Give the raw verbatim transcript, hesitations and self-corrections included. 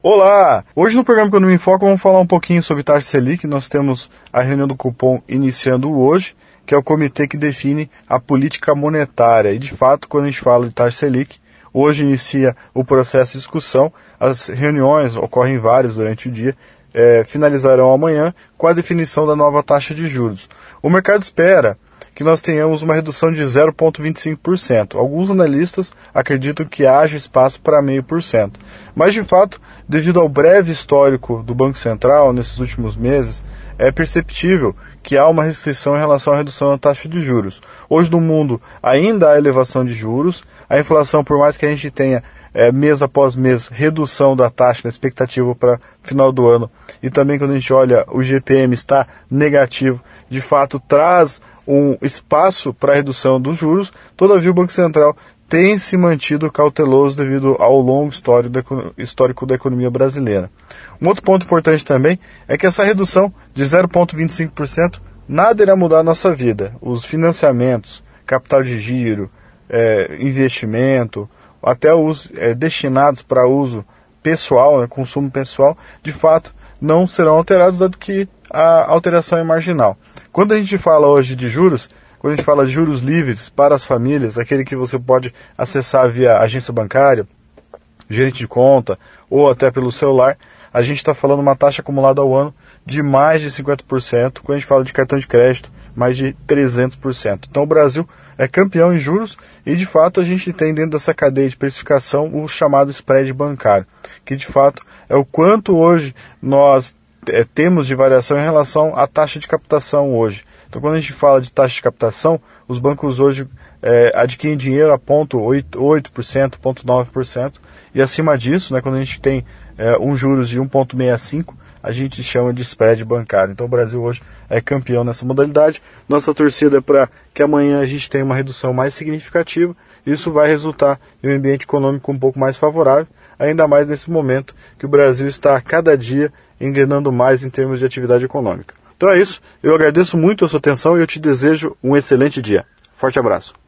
Olá! Hoje no programa Economia em Foco vamos falar um pouquinho sobre taxa Selic. Nós temos a reunião do Copom iniciando hoje, que é o comitê que define a política monetária. E de fato, quando a gente fala de taxa Selic, hoje inicia o processo de discussão. As reuniões ocorrem várias durante o dia, é, finalizarão amanhã com a definição da nova taxa de juros. O mercado espera que nós tenhamos uma redução de zero vírgula vinte e cinco por cento. Alguns analistas acreditam que haja espaço para zero vírgula cinco por cento. Mas, de fato, devido ao breve histórico do Banco Central nesses últimos meses, é perceptível que há uma restrição em relação à redução da taxa de juros. Hoje, no mundo, ainda há elevação de juros. A inflação, por mais que a gente tenha é, mês após mês redução da taxa na expectativa para final do ano, e também quando a gente olha o G P M está negativo, de fato traz um espaço para a redução dos juros. Todavia, o Banco Central tem se mantido cauteloso devido ao longo histórico da economia brasileira. Um outro ponto importante também é que essa redução de zero vírgula vinte e cinco por cento nada irá mudar a nossa vida. Os financiamentos, capital de giro, é, investimento, até os é, destinados para uso pessoal, né, consumo pessoal, de fato não serão alterados, dado que a alteração é marginal. Quando a gente fala hoje de juros, quando a gente fala de juros livres para as famílias, aquele que você pode acessar via agência bancária, gerente de conta ou até pelo celular, a gente está falando uma taxa acumulada ao ano de mais de cinquenta por cento. Quando a gente fala de cartão de crédito, mais de trezentos por cento. Então o Brasil é campeão em juros e, de fato, a gente tem dentro dessa cadeia de precificação o chamado spread bancário, que, de fato, é o quanto hoje nós é, temos de variação em relação à taxa de captação hoje. Então, quando a gente fala de taxa de captação, os bancos hoje é, adquirem dinheiro a zero vírgula oito por cento, zero vírgula nove por cento, e acima disso, né, quando a gente tem é, um juros de um vírgula sessenta e cinco por cento, a gente chama de spread bancário. Então o Brasil hoje é campeão nessa modalidade. Nossa torcida é para que amanhã a gente tenha uma redução mais significativa. Isso vai resultar em um ambiente econômico um pouco mais favorável, ainda mais nesse momento que o Brasil está a cada dia engrenando mais em termos de atividade econômica. Então é isso, eu agradeço muito a sua atenção e eu te desejo um excelente dia. Forte abraço.